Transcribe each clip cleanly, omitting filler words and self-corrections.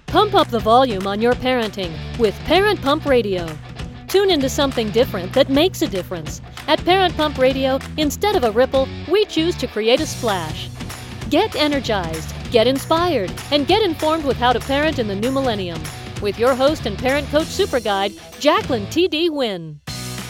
Pump up the volume on your parenting with Parent Pump Radio. Tune into something different that makes a difference. At Parent Pump Radio, instead of a ripple, we choose to create a splash. Get energized, get inspired, and get informed with how to parent in the new millennium. With your host and parent coach super guide, Jacqueline T.D. Huynh.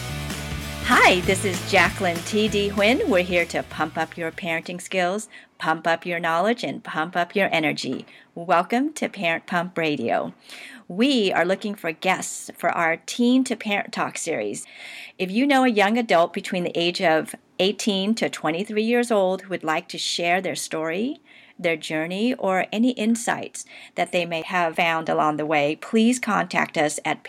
Hi, this is Jacqueline T.D. Huynh. We're here to pump up your parenting skills, pump up your knowledge, and pump up your energy. Welcome to Parent Pump Radio. We are looking for guests for our Teen to Parent Talk series. If you know a young adult between the age of 18 to 23 years old who would like to share their story, their journey, or any insights that they may have found along the way, please contact us at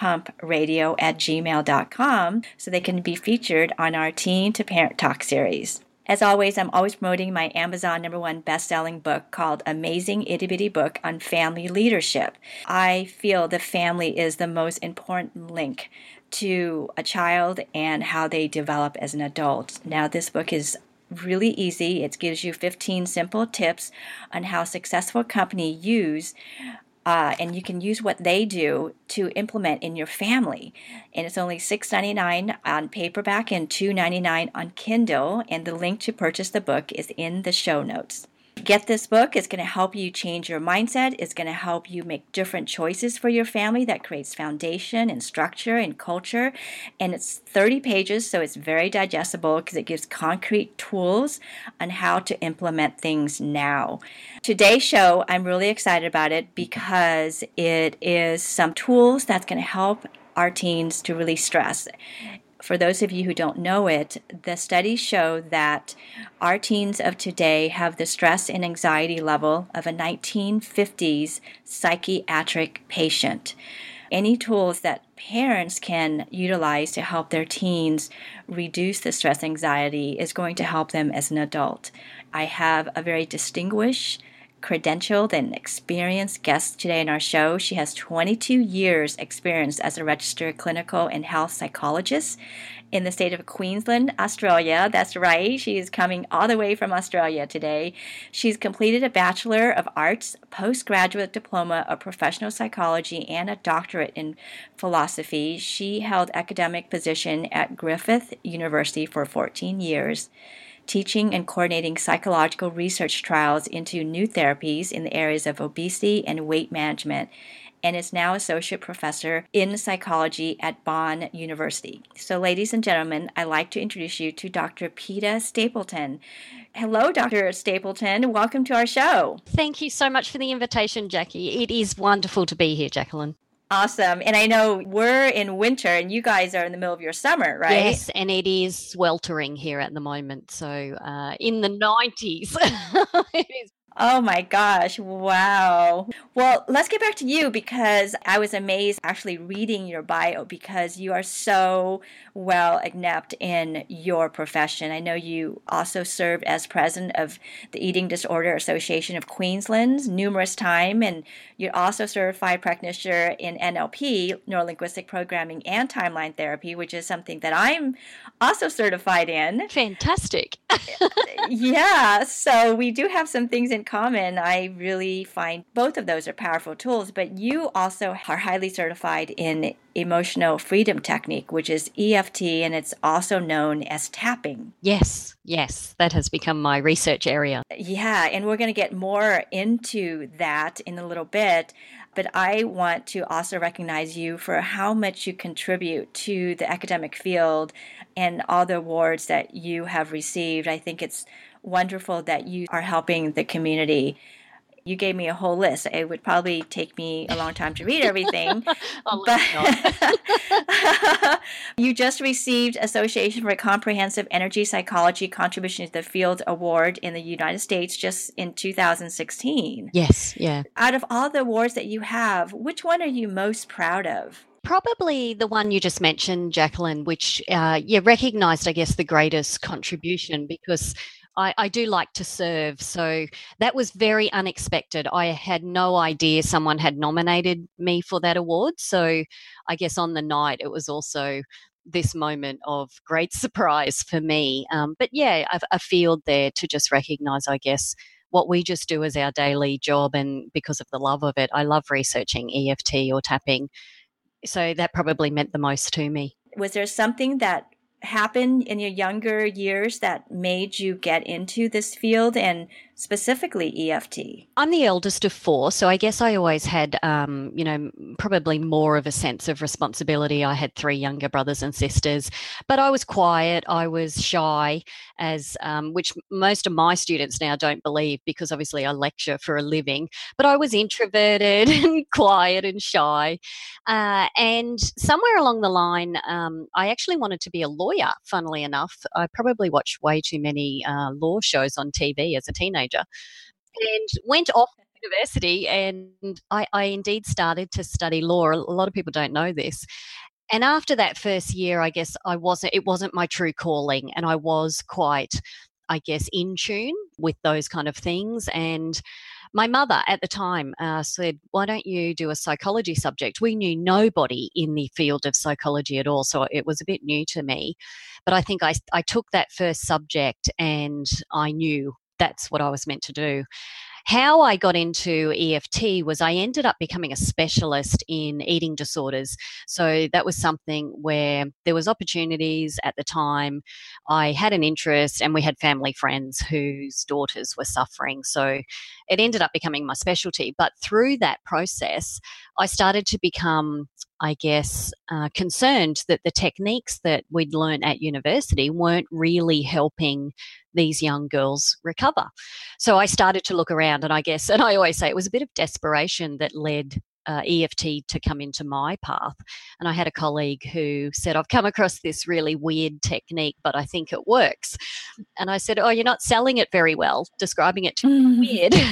parentpumpradio@gmail.com so they can be featured on our Teen to Parent Talk series. As always, I'm always promoting my Amazon #1 best-selling book called Amazing Itty Bitty Book on Family Leadership. I feel the family is the most important link to a child and how they develop as an adult. Now, this book is really easy. It gives you 15 simple tips on how successful companies use and you can use what they do to implement in your family. And it's only $6.99 on paperback and $2.99 on Kindle. And the link to purchase the book is in the show notes. Get this book. It's going to help you change your mindset. It's going to help you make different choices for your family that creates foundation and structure and culture. And it's 30 pages, so it's very digestible because it gives concrete tools on how to implement things now. Today's show, I'm really excited about it because it is some tools that's going to help our teens to release stress. For those of you who don't know it, the studies show that our teens of today have the stress and anxiety level of a 1950s psychiatric patient. Any tools that parents can utilize to help their teens reduce the stress anxiety is going to help them as an adult. I have a very distinguished, credentialed and experienced guest today in our show. She has 22 years experience as a registered clinical and health psychologist in the state of Queensland, Australia. That's right. She is coming all the way from Australia today. She's completed a Bachelor of Arts, postgraduate diploma of professional psychology, and a doctorate in philosophy. She held academic position at Griffith University for 14 years. Teaching and coordinating psychological research trials into new therapies in the areas of obesity and weight management, and is now associate professor in psychology at Bonn University. So, ladies and gentlemen, I'd like to introduce you to Dr. Peta Stapleton. Hello, Dr. Stapleton. Welcome to our show. Thank you so much for the invitation, Jackie. It is wonderful to be here, Jacqueline. Awesome. And I know we're in winter and you guys are in the middle of your summer, right? Yes, and it is sweltering here at the moment. So in the 90s. It is. Oh my gosh. Wow. Well, let's get back to you because I was amazed actually reading your bio because you are so well adept in your profession. I know you also served as president of the Eating Disorder Association of Queensland numerous times, and you're also certified practitioner in NLP, Neurolinguistic Programming, and Timeline Therapy, which is something that I'm also certified in. Fantastic. Yeah, so we do have some things in common. I really find both of those are powerful tools, but you also are highly certified in emotional freedom technique, which is EFT, and it's also known as tapping. Yes, that has become my research area. Yeah, and we're going to get more into that in a little bit. But I want to also recognize you for how much you contribute to the academic field and all the awards that you have received. I think it's wonderful that you are helping the community. You gave me a whole list. It would probably take me a long time to read everything. But you just received Association for Comprehensive Energy Psychology Contribution to the Field Award in the United States just in 2016. Yes, yeah. Out of all the awards that you have, which one are you most proud of? Probably the one you just mentioned, Jacqueline, which recognised, I guess, the greatest contribution because I do like to serve. So that was very unexpected. I had no idea someone had nominated me for that award. So I guess on the night, it was also this moment of great surprise for me. But yeah, a field there to just recognise, I guess, what we just do as our daily job. And because of the love of it, I love researching EFT or tapping. So that probably meant the most to me. Was there something that happened in your younger years that made you get into this field, and specifically EFT? I'm the eldest of four, so I guess I always had, probably more of a sense of responsibility. I had three younger brothers and sisters, but I was quiet. I was shy, which most of my students now don't believe, because obviously I lecture for a living. But I was introverted and quiet and shy. And somewhere along the line, I actually wanted to be a lawyer, funnily enough. I probably watched way too many law shows on TV as a teenager, and went off to university, and I indeed started to study law. A lot of people don't know this. And after that first year, I guess it wasn't my true calling, and I was quite, I guess, in tune with those kind of things. And my mother at the time said, why don't you do a psychology subject? We knew nobody in the field of psychology at all, so it was a bit new to me. But I think I took that first subject and I knew that's what I was meant to do. How I got into EFT was I ended up becoming a specialist in eating disorders. So that was something where there was opportunities at the time. I had an interest, and we had family friends whose daughters were suffering. So it ended up becoming my specialty. But through that process, I started to become, I guess, concerned that the techniques that we'd learned at university weren't really helping these young girls recover. So I started to look around, and I always say it was a bit of desperation that led EFT to come into my path. And I had a colleague who said, I've come across this really weird technique, but I think it works. And I said, oh, you're not selling it very well, describing it to me weird.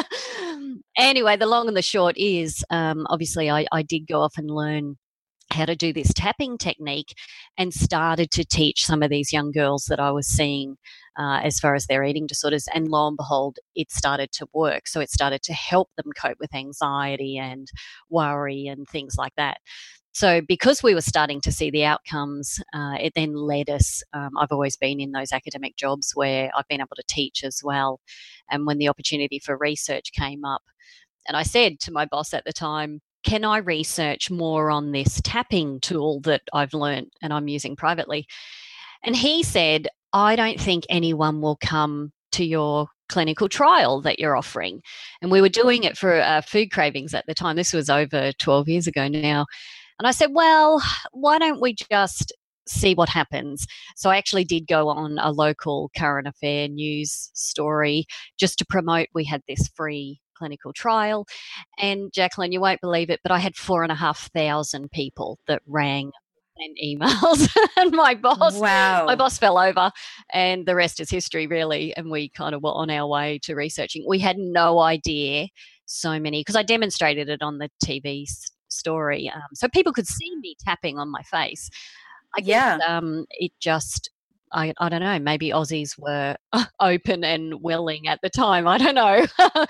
Anyway, the long and the short is, obviously I did go off and learn how to do this tapping technique, and started to teach some of these young girls that I was seeing as far as their eating disorders. And lo and behold, it started to work. So it started to help them cope with anxiety and worry and things like that. So because we were starting to see the outcomes, it then led us, I've always been in those academic jobs where I've been able to teach as well. And when the opportunity for research came up, and I said to my boss at the time, can I research more on this tapping tool that I've learned and I'm using privately? And he said, I don't think anyone will come to your clinical trial that you're offering. And we were doing it for food cravings at the time. This was over 12 years ago now. And I said, well, why don't we just see what happens? So I actually did go on a local current affair news story just to promote. We had this free clinical trial. And Jacqueline, you won't believe it, but I had 4,500 people that rang and emails. And my boss fell over, and the rest is history, really. And we kind of were on our way to researching. We had no idea so many, because I demonstrated it on the TV story, so people could see me tapping on my face. I guess it just, I don't know, maybe Aussies were open and willing at the time. I don't know.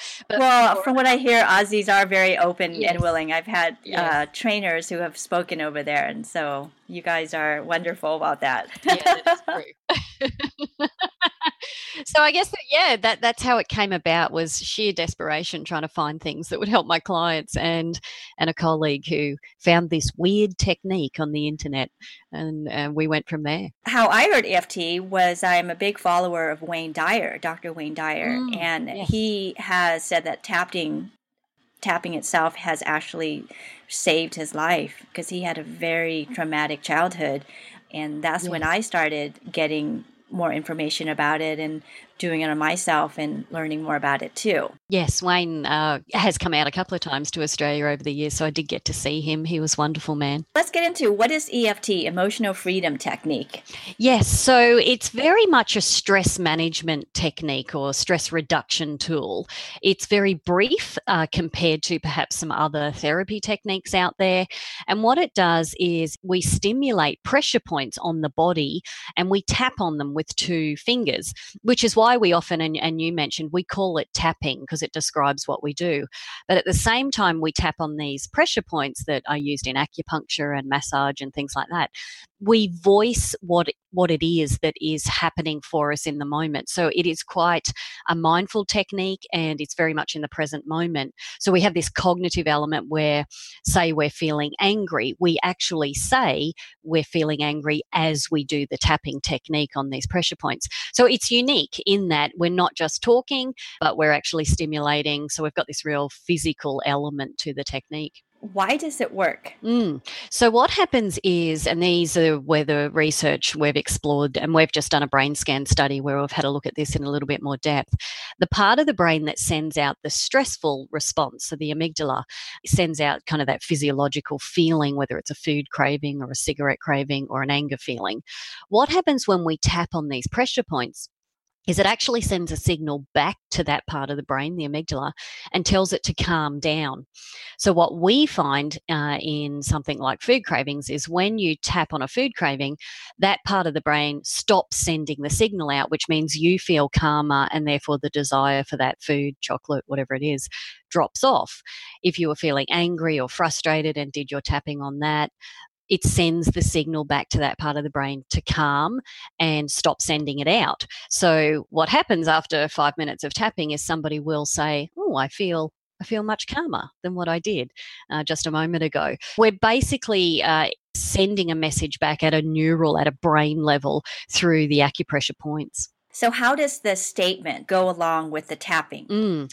But from what I hear, Aussies are very open and willing. I've had trainers who have spoken over there, and so you guys are wonderful about that. Yeah, that's true. So I guess that's how it came about, was sheer desperation, trying to find things that would help my clients, and a colleague who found this weird technique on the internet, and we went from there. How I heard EFT was, I'm a big follower of Wayne Dyer, Dr. Wayne Dyer, and he has said that tapping itself has actually saved his life, because he had a very traumatic childhood, and that's when I started getting more information about it and doing it on myself and learning more about it too. Yes, Wayne has come out a couple of times to Australia over the years, so I did get to see him. He was a wonderful man. Let's get into, what is EFT, Emotional Freedom Technique? Yes, so it's very much a stress management technique or stress reduction tool. It's very brief compared to perhaps some other therapy techniques out there. And what it does is we stimulate pressure points on the body, and we tap on them with 2 fingers, which is why we often, and you mentioned, we call it tapping because it describes what we do. But at the same time, we tap on these pressure points that are used in acupuncture and massage and things like that. we voice what it is that is happening for us in the moment. So it is quite a mindful technique, and it's very much in the present moment. So we have this cognitive element where, say we're feeling angry, we actually say we're feeling angry as we do the tapping technique on these pressure points. So it's unique in that we're not just talking, but we're actually stimulating. So we've got this real physical element to the technique. Why does it work? So what happens is, and these are where the research we've explored, and we've just done a brain scan study where we've had a look at this in a little bit more depth. The part of the brain that sends out the stressful response, so the amygdala, sends out kind of that physiological feeling, whether it's a food craving or a cigarette craving or an anger feeling. What happens when we tap on these pressure points is it actually sends a signal back to that part of the brain, the amygdala, and tells it to calm down. So what we find in something like food cravings is when you tap on a food craving, that part of the brain stops sending the signal out, which means you feel calmer, and therefore the desire for that food, chocolate, whatever it is, drops off. If you were feeling angry or frustrated and did your tapping on that, it sends the signal back to that part of the brain to calm and stop sending it out. So what happens after 5 minutes of tapping is somebody will say, oh, I feel much calmer than what I did just a moment ago. We're basically sending a message back at a brain level through the acupressure points. So how does the statement go along with the tapping?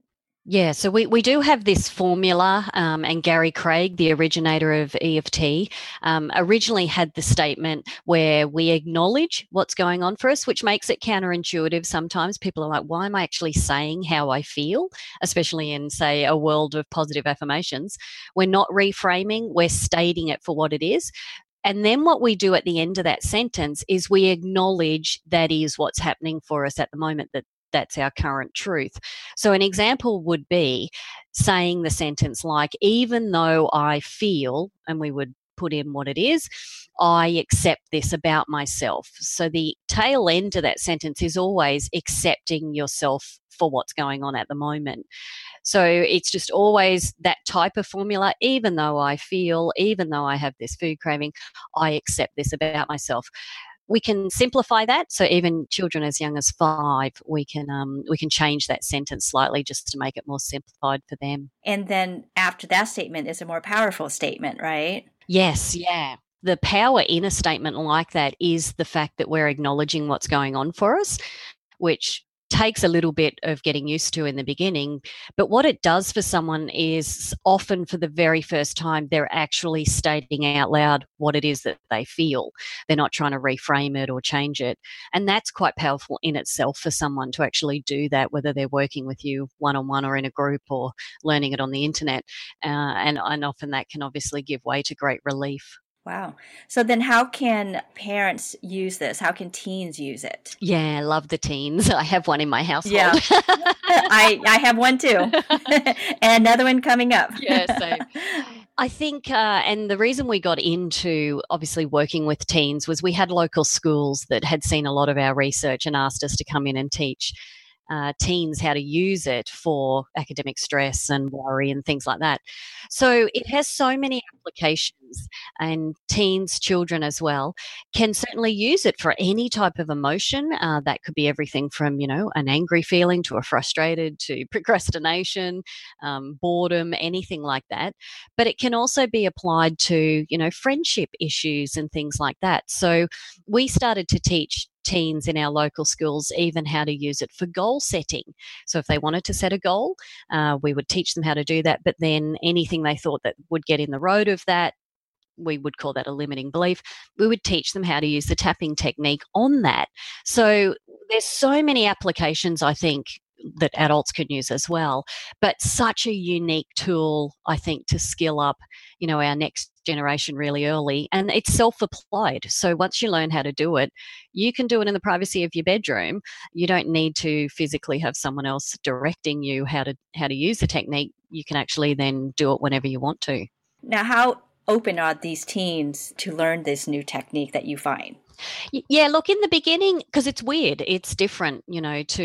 Yeah, so we do have this formula, and Gary Craig, the originator of EFT, originally had the statement where we acknowledge what's going on for us, which makes it counterintuitive sometimes. People are like, why am I actually saying how I feel, especially in, say, a world of positive affirmations? We're not reframing, we're stating it for what it is. And then what we do at the end of that sentence is we acknowledge that is what's happening for us at the moment, that's our current truth. So an example would be saying the sentence like, even though I feel, and we would put in what it is, I accept this about myself. So the tail end of that sentence is always accepting yourself for what's going on at the moment. So it's just always that type of formula. Even though I feel, even though I have this food craving, I accept this about myself. We can simplify that. So even children as young as 5, we can change that sentence slightly just to make it more simplified for them. And then after that statement is a more powerful statement, right? Yes, yeah. The power in a statement like that is the fact that we're acknowledging what's going on for us, which takes a little bit of getting used to in the beginning. But what it does for someone is often for the very first time, they're actually stating out loud what it is that they feel. They're not trying to reframe it or change it. And that's quite powerful in itself for someone to actually do that, whether they're working with you one-on-one or in a group or learning it on the internet. And often that can obviously give way to great relief. Wow. So then how can parents use this? How can teens use it? Yeah, I love the teens. I have one in my household. Yeah. I have one too. And another one coming up. Yeah, same. I think, and the reason we got into obviously working with teens was we had local schools that had seen a lot of our research and asked us to come in and teach teens how to use it for academic stress and worry and things like that. So it has so many applications, and teens, children as well, can certainly use it for any type of emotion. That could be everything from, an angry feeling to a frustrated to procrastination, boredom, anything like that. But it can also be applied to, friendship issues and things like that. So we started to teach teens in our local schools even how to use it for goal setting. So if they wanted to set a goal, we would teach them how to do that. But then anything they thought that would get in the road of that, we would call that a limiting belief. We would teach them how to use the tapping technique on that. So there's so many applications, I think, that adults can use as well, but such a unique tool, I think, to skill up, our next generation really early. And it's self-applied. So once you learn how to do it, you can do it in the privacy of your bedroom. You don't need to physically have someone else directing you how to use the technique. You can actually then do it whenever you want to. Now, how open are these teens to learn this new technique that you find? Yeah, look, in the beginning, because it's weird, it's different,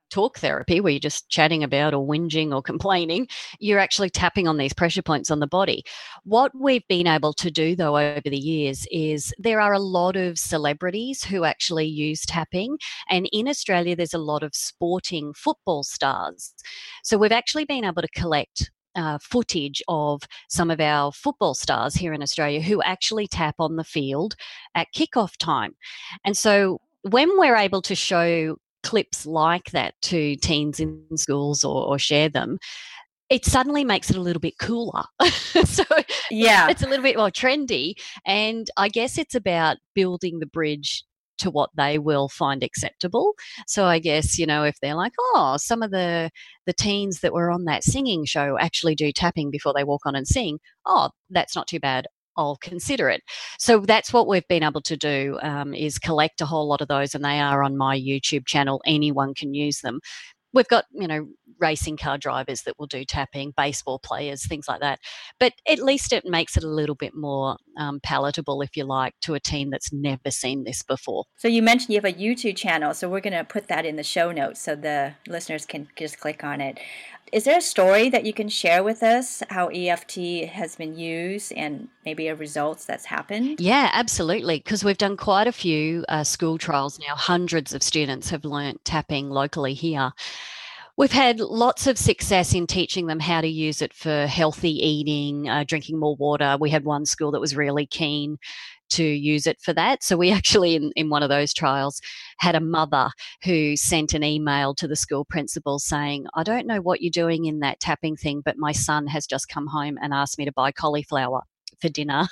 talk therapy where you're just chatting about or whinging or complaining. You're actually tapping on these pressure points on the body. What we've been able to do, though, over the years is there are a lot of celebrities who actually use tapping. And in Australia, there's a lot of sporting football stars. So we've actually been able to collect footage of some of our football stars here in Australia who actually tap on the field at kickoff time. And so when we're able to show clips like that to teens in schools or share them, it suddenly makes it a little bit cooler. So yeah, it's a little bit more trendy. And I guess it's about building the bridge to what they will find acceptable. So I guess, if they're like, oh, some of the teens that were on that singing show actually do tapping before they walk on and sing. Oh, that's not too bad. I'll consider it. So that's what we've been able to do, is collect a whole lot of those, and they are on my YouTube channel. Anyone can use them. We've got, racing car drivers that will do tapping, baseball players, things like that. But at least it makes it a little bit more palatable, if you like, to a teen that's never seen this before. So you mentioned you have a YouTube channel, so we're going to put that in the show notes so the listeners can just click on it. Is there a story that you can share with us how EFT has been used and maybe a results that's happened? Yeah, absolutely, because we've done quite a few school trials now. Hundreds of students have learnt tapping locally here. We've had lots of success in teaching them how to use it for healthy eating, drinking more water. We had one school that was really keen to use it for that. So we actually, in one of those trials, had a mother who sent an email to the school principal saying, I don't know what you're doing in that tapping thing, but my son has just come home and asked me to buy cauliflower for dinner.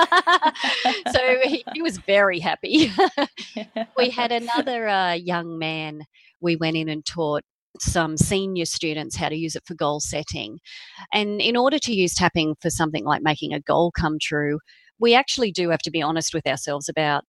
So he was very happy. We had another young man we went in and taught some senior students how to use it for goal setting. And in order to use tapping for something like making a goal come true, we actually do have to be honest with ourselves about,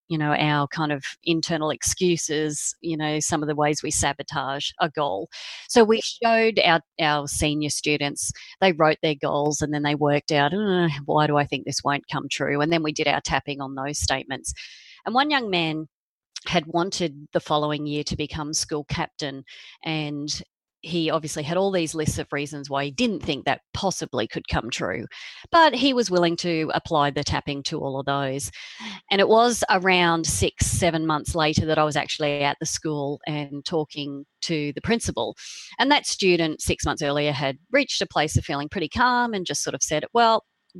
our kind of internal excuses, some of the ways we sabotage a goal. So we showed our senior students, they wrote their goals and then they worked out, why do I think this won't come true? And then we did our tapping on those statements. And one young man had wanted the following year to become school captain, and he obviously had all these lists of reasons why he didn't think that possibly could come true, but he was willing to apply the tapping to all of those. And it was around 6-7 months later that I was actually at the school and talking to the principal, and that student 6 months earlier had reached a place of feeling pretty calm and just sort of said, well,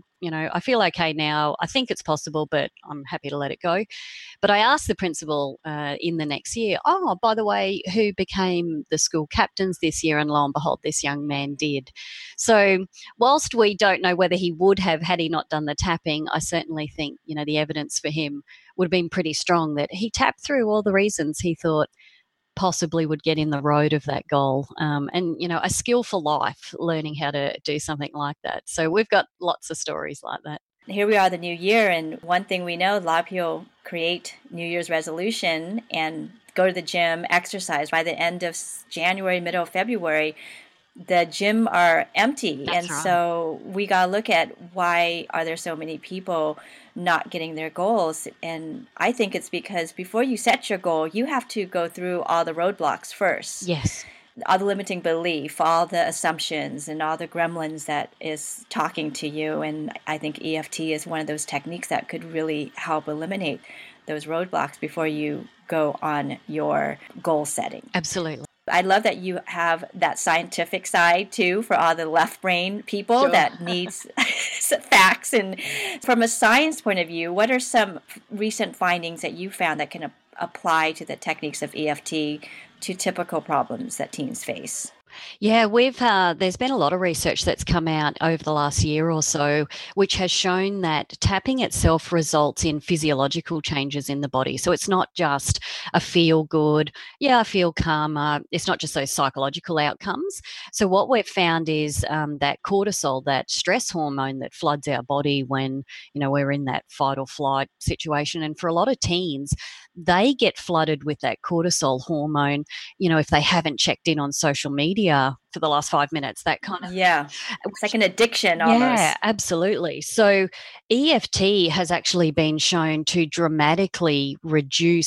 I feel okay now. I think it's possible, but I'm happy to let it go. But I asked the principal in the next year, oh, by the way, who became the school captains this year? And lo and behold, this young man did. So whilst we don't know whether he would have had he not done the tapping, I certainly think, the evidence for him would have been pretty strong that he tapped through all the reasons he thought possibly would get in the road of that goal. And, a skill for life, learning how to do something like that. So we've got lots of stories like that. Here we are, the new year, and one thing we know, a lot of people create New Year's resolution and go to the gym, exercise. By the end of January, middle of February, the gym are empty. That's right. So we got to look at why are there so many people not getting their goals. And I think it's because before you set your goal, you have to go through all the roadblocks first. Yes. All the limiting belief, all the assumptions, and all the gremlins that is talking to you. And I think EFT is one of those techniques that could really help eliminate those roadblocks before you go on your goal setting. Absolutely. I love that you have that scientific side too for all the left brain people Sure. that needs facts. And from a science point of view, what are some recent findings that you found that can apply to the techniques of EFT to typical problems that teens face? Yeah, there's been a lot of research that's come out over the last year or so, which has shown that tapping itself results in physiological changes in the body. So it's not just a feel good, I feel calmer. It's not just those psychological outcomes. So what we've found is that cortisol, that stress hormone that floods our body when, we're in that fight or flight situation. And for a lot of teens, they get flooded with that cortisol hormone, if they haven't checked in on social media for the last 5 minutes, that kind of. Yeah. It's like an addiction almost. Yeah, absolutely. So EFT has actually been shown to dramatically reduce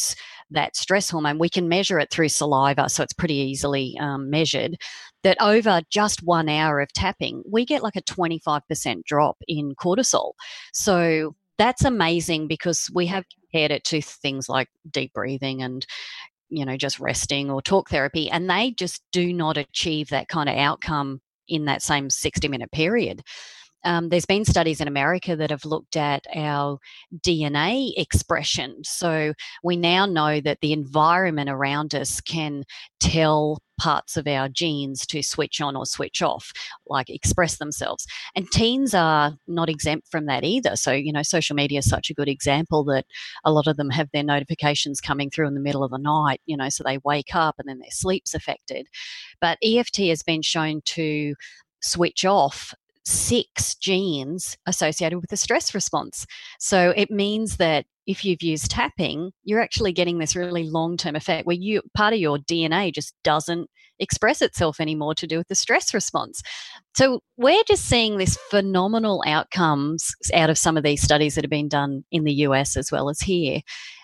that stress hormone, we can measure it through saliva, so it's pretty easily measured, that over just 1 hour of tapping, we get like a 25% drop in cortisol. So that's amazing, because we have compared it to things like deep breathing and just resting or talk therapy, and they just do not achieve that kind of outcome in that same 60-minute period. There's been studies in America that have looked at our DNA expression. So we now know that the environment around us can tell parts of our genes to switch on or switch off, like express themselves. And teens are not exempt from that either. So, social media is such a good example that a lot of them have their notifications coming through in the middle of the night, so they wake up and then their sleep's affected. But EFT has been shown to switch off 6 genes associated with the stress response. So it means that if you've used tapping, you're actually getting this really long-term effect where part of your DNA just doesn't express itself anymore to do with the stress response. So we're just seeing this phenomenal outcomes out of some of these studies that have been done in the US as well as here,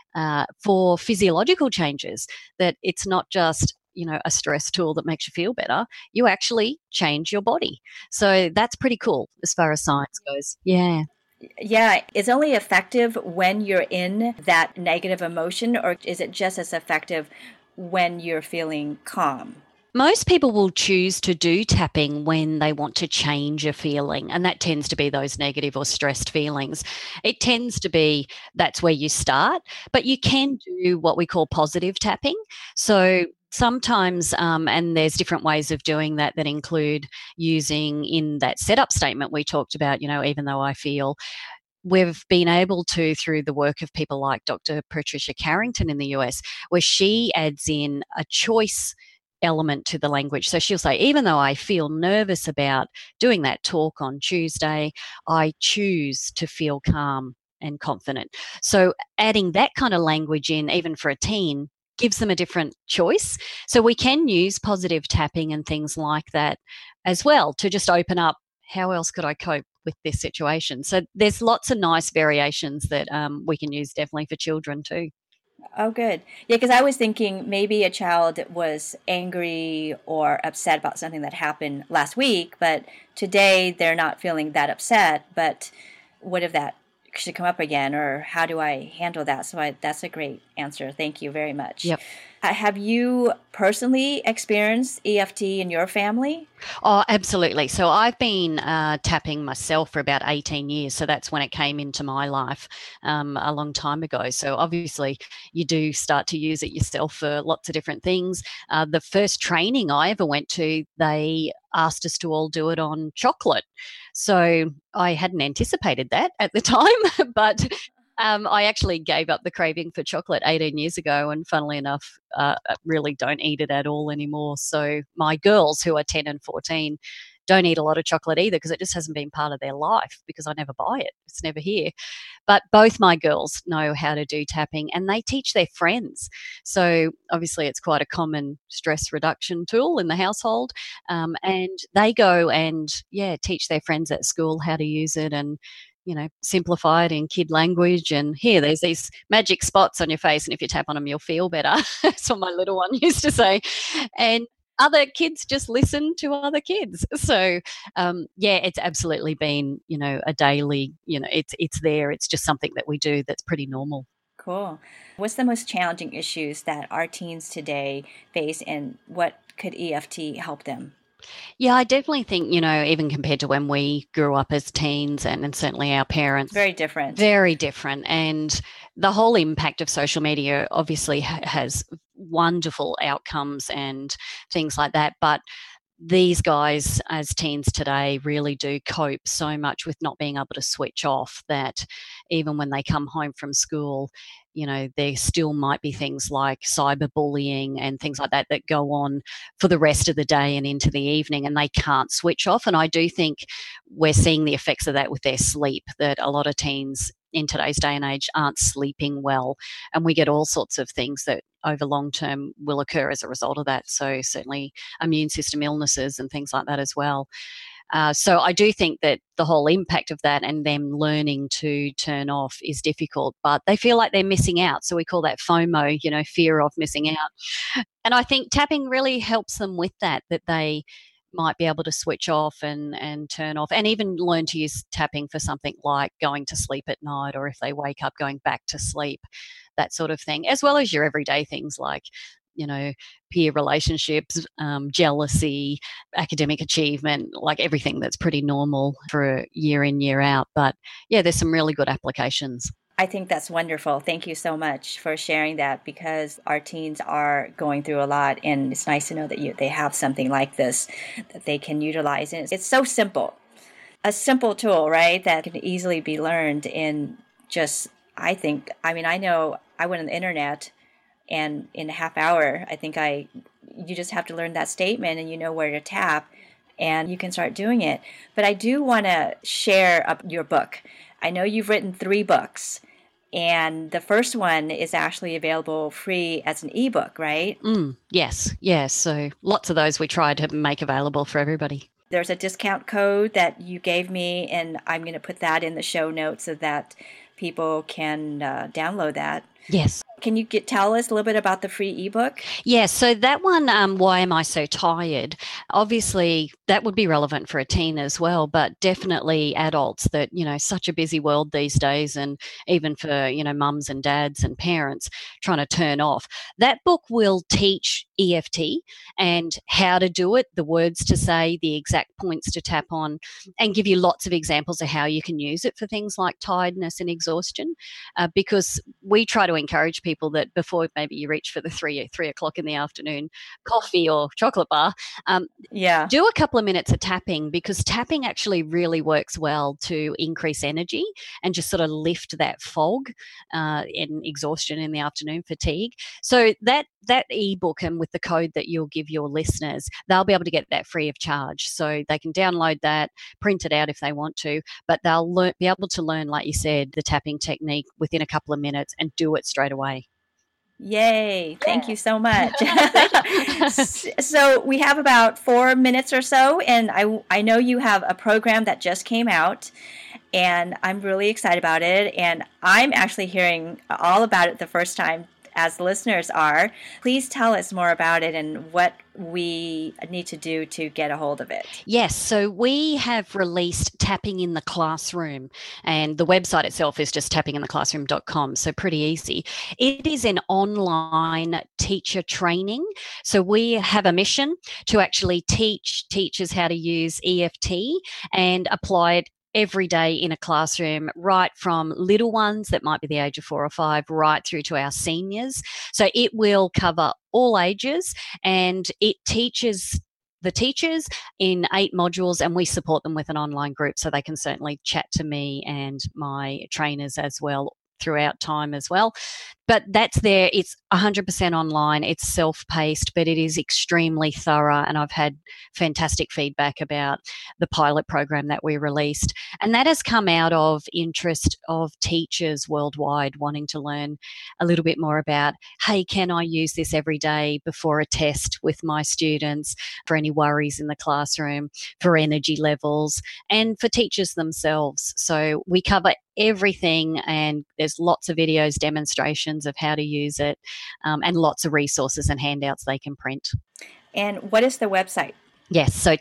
for physiological changes, that it's not just a stress tool that makes you feel better. You actually change your body. So that's pretty cool as far as science goes. Yeah. Yeah. It's only effective when you're in that negative emotion, or is it just as effective when you're feeling calm? Most people will choose to do tapping when they want to change a feeling, and that tends to be those negative or stressed feelings. It tends to be that's where you start, but you can do what we call positive tapping. So sometimes, and there's different ways of doing that include using in that setup statement we talked about, even though I feel. We've been able to, through the work of people like Dr. Patricia Carrington in the US, where she adds in a choice element to the language. So she'll say, even though I feel nervous about doing that talk on Tuesday, I choose to feel calm and confident. So adding that kind of language in, even for a teen, gives them a different choice. So we can use positive tapping and things like that as well to just open up, how else could I cope with this situation? So there's lots of nice variations that we can use definitely for children too. Oh, good. Yeah, because I was thinking maybe a child was angry or upset about something that happened last week, but today they're not feeling that upset. But what if that should come up again, or how do I handle that? So that's a great answer. Thank you very much. Yep. Have you personally experienced EFT in your family? Oh, absolutely. So I've been tapping myself for about 18 years. So that's when it came into my life a long time ago. So obviously you do start to use it yourself for lots of different things. The first training I ever went to, they asked us to all do it on chocolate. So I hadn't anticipated that at the time, but I actually gave up the craving for chocolate 18 years ago, and funnily enough, really don't eat it at all anymore. So my girls, who are 10 and 14, don't eat a lot of chocolate either, because it just hasn't been part of their life, because I never buy it. It's never here. But both my girls know how to do tapping, and they teach their friends. So obviously it's quite a common stress reduction tool in the household. And they go and, teach their friends at school how to use it, and simplify it in kid language. And here, there's these magic spots on your face, and if you tap on them, you'll feel better. That's what my little one used to say. And other kids just listen to other kids. So, it's absolutely been, a daily, it's there. It's just something that we do that's pretty normal. Cool. What's the most challenging issues that our teens today face, and what could EFT help them? Yeah, I definitely think, even compared to when we grew up as teens and certainly our parents. Very different. Very different. And the whole impact of social media obviously has wonderful outcomes and things like that. But these guys as teens today really do cope so much with not being able to switch off that even when they come home from school, there still might be things like cyberbullying and things like that that go on for the rest of the day and into the evening, and they can't switch off. And I do think we're seeing the effects of that with their sleep, that a lot of teens in today's day and age aren't sleeping well, and we get all sorts of things that over long term will occur as a result of that. So certainly immune system illnesses and things like that as well. So I do think that the whole impact of that and them learning to turn off is difficult, but they feel like they're missing out. So we call that FOMO, fear of missing out. And I think tapping really helps them with that they might be able to switch off and turn off, and even learn to use tapping for something like going to sleep at night, or if they wake up going back to sleep, that sort of thing, as well as your everyday things like peer relationships, jealousy, academic achievement, like everything that's pretty normal for year in, year out. But yeah, there's some really good applications. I think that's wonderful. Thank you so much for sharing that, because our teens are going through a lot, and it's nice to know that they have something like this that they can utilize. And it's so simple. A simple tool, right, that can easily be learned in just, I know I went on the internet, and in a half hour, you just have to learn that statement and you know where to tap, and you can start doing it. But I do want to share up your book. I know you've written 3 books, and the first one is actually available free as an ebook, right? Yes. So lots of those we try to make available for everybody. There's a discount code that you gave me, and I'm going to put that in the show notes so that people can download that. Yes. Can you tell us a little bit about the free ebook? Yeah, so that one, Why Am I So Tired? Obviously, that would be relevant for a teen as well, but definitely adults that, such a busy world these days, and even for, mums and dads and parents trying to turn off. That book will teach EFT and how to do it, the words to say, the exact points to tap on, and give you lots of examples of how you can use it for things like tiredness and exhaustion, because we try to encourage people that before maybe you reach for the 3 o'clock in the afternoon coffee or chocolate bar, do a couple of minutes of tapping, because tapping actually really works well to increase energy and just sort of lift that fog in exhaustion in the afternoon, fatigue. So that ebook, and with the code that you'll give your listeners, they'll be able to get that free of charge. So they can download that, print it out if they want to, but they'll be able to learn, like you said, the tapping technique within a couple of minutes and do it straight away. Yay. Thank you so much. So we have about 4 minutes or so, and I know you have a program that just came out, and I'm really excited about it, and I'm actually hearing all about it the first time, as listeners are. Please tell us more about it and what we need to do to get a hold of it. Yes, so we have released Tapping in the Classroom, and the website itself is just tappingintheclassroom.com, so pretty easy. It is an online teacher training. So we have a mission to actually teach teachers how to use EFT and apply it every day in a classroom, right from little ones that might be the age of 4 or 5, right through to our seniors. So it will cover all ages, and it teaches the teachers in 8 modules, and we support them with an online group, so they can certainly chat to me and my trainers as well throughout time as well. But that's there. It's 100% online. It's self-paced, but it is extremely thorough. And I've had fantastic feedback about the pilot program that we released. And that has come out of interest of teachers worldwide wanting to learn a little bit more about, hey, can I use this every day before a test with my students, for any worries in the classroom, for energy levels, and for teachers themselves. So we cover everything, and there's lots of videos, demonstrations of how to use it, and lots of resources and handouts they can print. And what is the website? Yes, so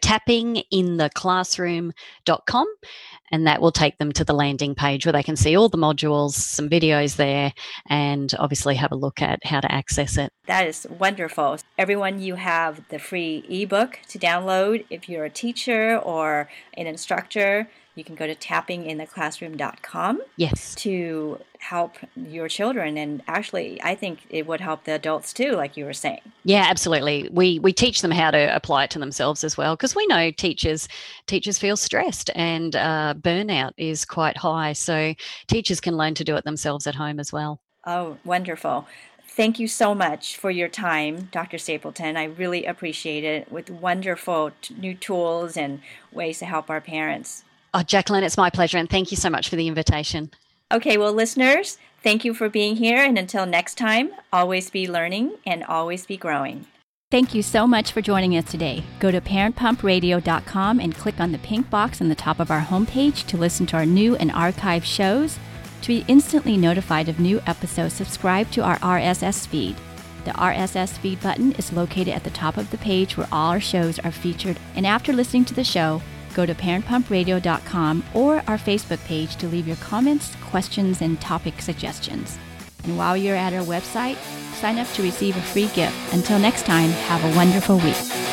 tappingintheclassroom.com, and that will take them to the landing page where they can see all the modules, some videos there, and obviously have a look at how to access it. That is wonderful. Everyone, you have the free ebook to download. If you're a teacher or an instructor, you can go to tappingintheclassroom.com yes, to help your children. And actually, I think it would help the adults too, like you were saying. Yeah, absolutely. We teach them how to apply it to themselves as well, because we know teachers feel stressed, and burnout is quite high. So teachers can learn to do it themselves at home as well. Oh, wonderful. Thank you so much for your time, Dr. Stapleton. I really appreciate it, with wonderful new tools and ways to help our parents. Oh, Jacqueline, it's my pleasure, and thank you so much for the invitation. Okay, well, listeners, thank you for being here, and until next time, always be learning and always be growing. Thank you so much for joining us today. Go to parentpumpradio.com and click on the pink box on the top of our homepage to listen to our new and archived shows. To be instantly notified of new episodes, subscribe to our RSS feed. The RSS feed button is located at the top of the page where all our shows are featured. And after listening to the show, go to parentpumpradio.com or our Facebook page to leave your comments, questions, and topic suggestions. And while you're at our website, sign up to receive a free gift. Until next time, have a wonderful week.